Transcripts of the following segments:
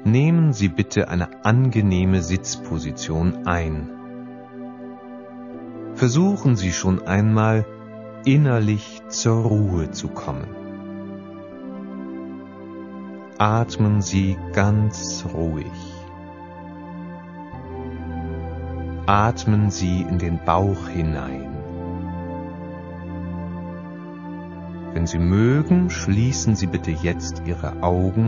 nehmen Sie bitte eine angenehme Sitzposition ein. Versuchen Sie schon einmal, innerlich zur Ruhe zu kommen. Atmen Sie ganz ruhig. Atmen Sie in den Bauch hinein. Wenn Sie mögen, schließen Sie bitte jetzt Ihre Augen.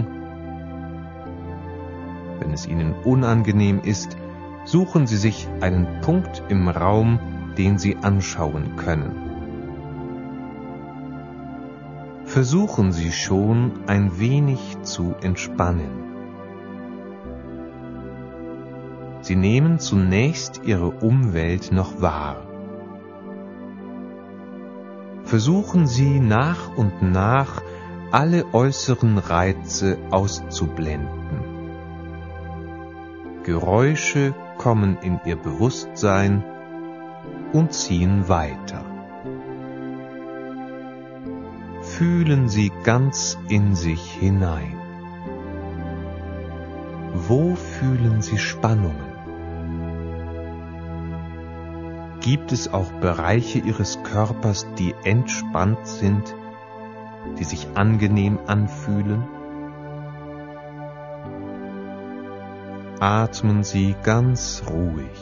Wenn es Ihnen unangenehm ist, suchen Sie sich einen Punkt im Raum, den Sie anschauen können. Versuchen Sie schon, ein wenig zu entspannen. Sie nehmen zunächst Ihre Umwelt noch wahr. Versuchen Sie nach und nach, alle äußeren Reize auszublenden. Geräusche kommen in Ihr Bewusstsein und ziehen weiter. Fühlen Sie ganz in sich hinein. Wo fühlen Sie Spannungen? Gibt es auch Bereiche Ihres Körpers, die entspannt sind, die sich angenehm anfühlen? Atmen Sie ganz ruhig.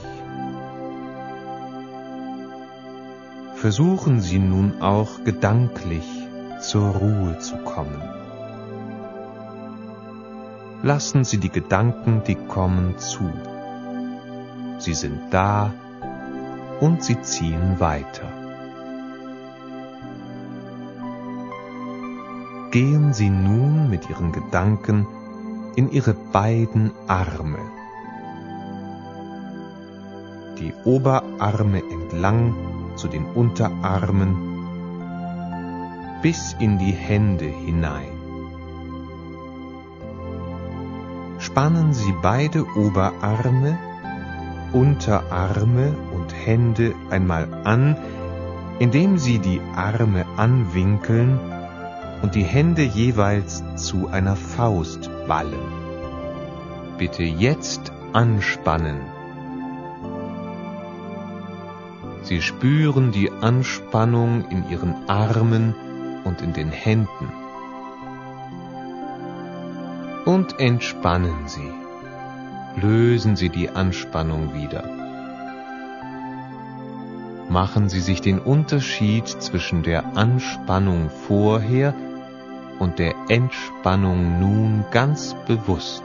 Versuchen Sie nun auch gedanklich zur Ruhe zu kommen. Lassen Sie die Gedanken, die kommen, zu. Sie sind da und sie ziehen weiter. Gehen Sie nun mit Ihren Gedanken in Ihre beiden Arme. Die Oberarme entlang zu den Unterarmen bis in die Hände hinein. Spannen Sie beide Oberarme, Unterarme und Hände einmal an, indem Sie die Arme anwinkeln und die Hände jeweils zu einer Faust ballen. Bitte jetzt anspannen. Sie spüren die Anspannung in Ihren Armen und in den Händen. Und entspannen Sie. Lösen Sie die Anspannung wieder. Machen Sie sich den Unterschied zwischen der Anspannung vorher und der Entspannung nun ganz bewusst.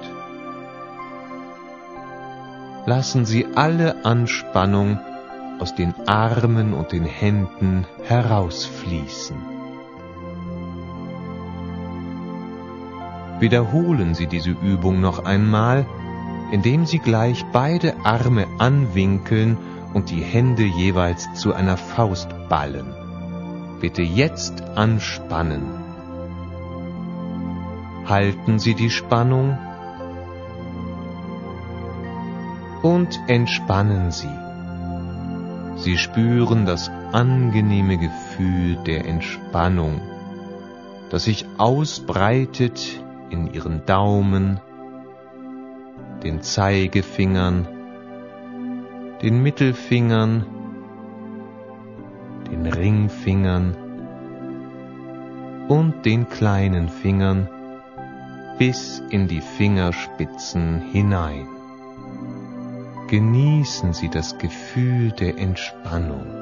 Lassen Sie alle Anspannung aus den Armen und den Händen herausfließen. Wiederholen Sie diese Übung noch einmal, indem Sie gleich beide Arme anwinkeln und die Hände jeweils zu einer Faust ballen. Bitte jetzt anspannen. Halten Sie die Spannung und entspannen Sie. Sie spüren das angenehme Gefühl der Entspannung, das sich ausbreitet in Ihren Daumen, den Zeigefingern, den Mittelfingern, den Ringfingern und den kleinen Fingern bis in die Fingerspitzen hinein. Genießen Sie das Gefühl der Entspannung.